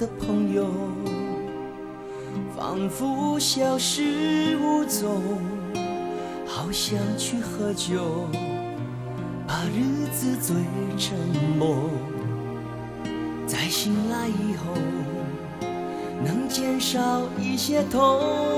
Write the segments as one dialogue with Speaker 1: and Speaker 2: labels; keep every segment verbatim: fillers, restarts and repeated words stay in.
Speaker 1: 的朋友，仿佛消失无踪。好想去喝酒，把日子醉成梦。再醒来以后，能减少一些痛。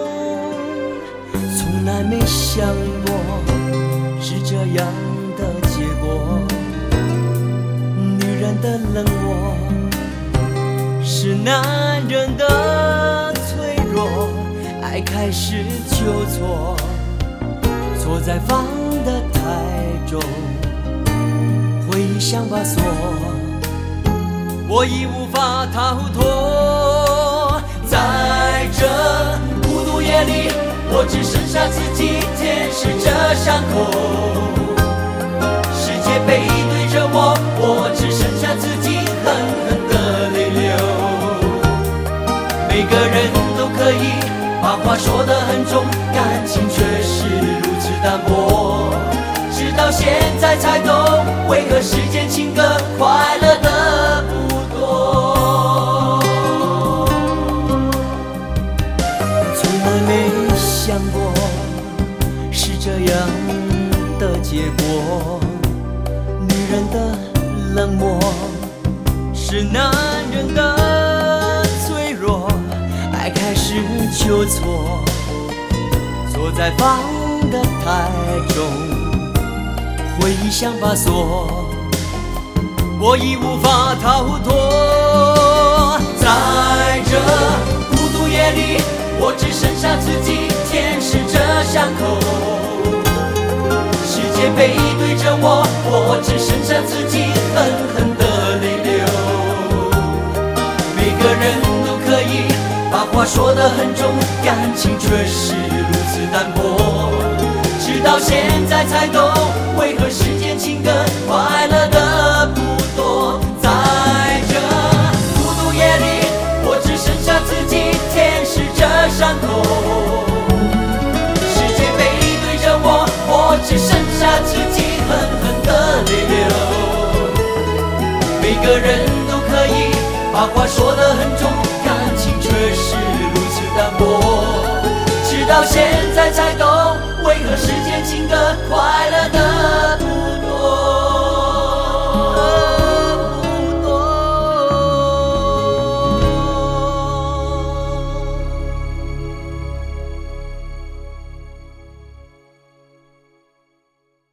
Speaker 1: 从来没想过是这样的结果。女人的冷漠是男人的脆弱，爱开始就错，错在放得太重。回忆像把锁，我已无法逃脱。在这孤独夜里，我只剩下自己舔舐着伤口。世界背对着我，我只剩下自己狠狠的泪流。每个人都可以把话说得很重，感情却是如此淡薄。直到现在才懂，为何世间情歌快乐的不多。从来没想过是这样的结果。女人的冷漠是男人的脆弱，爱开始就错，错在放得太重。回忆像把锁，我已无法逃脱。在这孤独夜里，我只剩下自己舔舐着伤口。世界背对着我，我只剩下自己狠狠的泪流。每个人都可以把话说得很重，感情却是如此淡薄。直到现在才懂，为何世间情歌快乐的不多。在这孤独夜里，我只剩下自己舔舐着伤口。世界背对着我，我只剩下自己狠狠的泪流。每个人都可以把话说得很重，感情却是如此淡薄。直到现在才懂，为何世间情歌快乐的